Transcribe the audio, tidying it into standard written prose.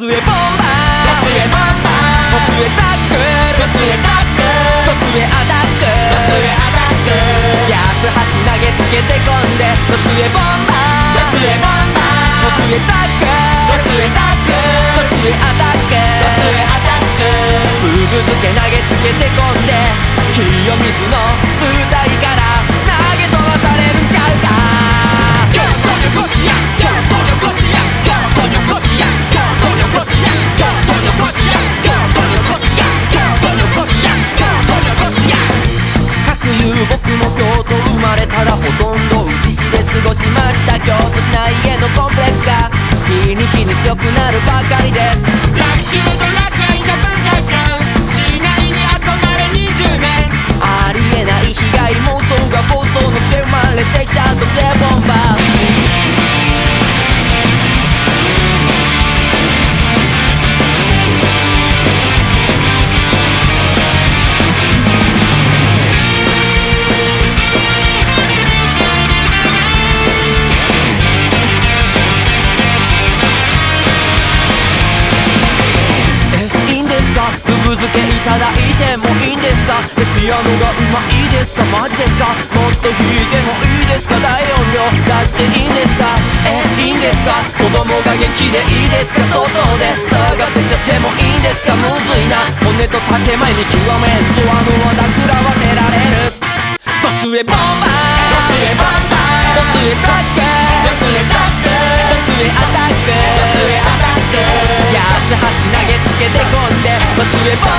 スへボンバー、ドスへボンバー、ドスへタックル、ドスへタックル、ドスへアタック、ドスへアタック、八つ橋投げつけてこんで、ドスへボンバー、ドスへボンバー、ドスへタックル、ドスへタックル、ドスへアタック、ドスへアタック、ブーブ漬け投げつけてこんで、清水の舞台から投げ飛ばされるんちゃうか。京都によこしや、京都によこしや、京都によこしや、京都によこしや、京都によこしや、京都によこしや、京都によこしや、京都によこしや。かくいう僕も京都生まれたらほとんど宇治市で過ごしました。京都市内へのコンプレックスが日に日に強くなるばかりです。 楽中と楽愛の文化庁、市内に憧れ20年、 ありえない被害妄想が暴走のせ生まれてきたドスへボンバー。ブブ漬けいただいてもいいんですか。ピアノがうまいですか、マジですか。もっと弾いてもいいですか、大音量出していいんですか。いいんですか。子供が元気でいいですか。外で騒がせちゃってもいいんですか。むずいな、骨と建前に極めんと技食らわせられる。ドスへボンバー、 ドスへボンバー、 ドスへタック、 ドスへタック、 ドスへアタック、 ドスへアタック、 八つ橋投げつけてこんで、ドスへボン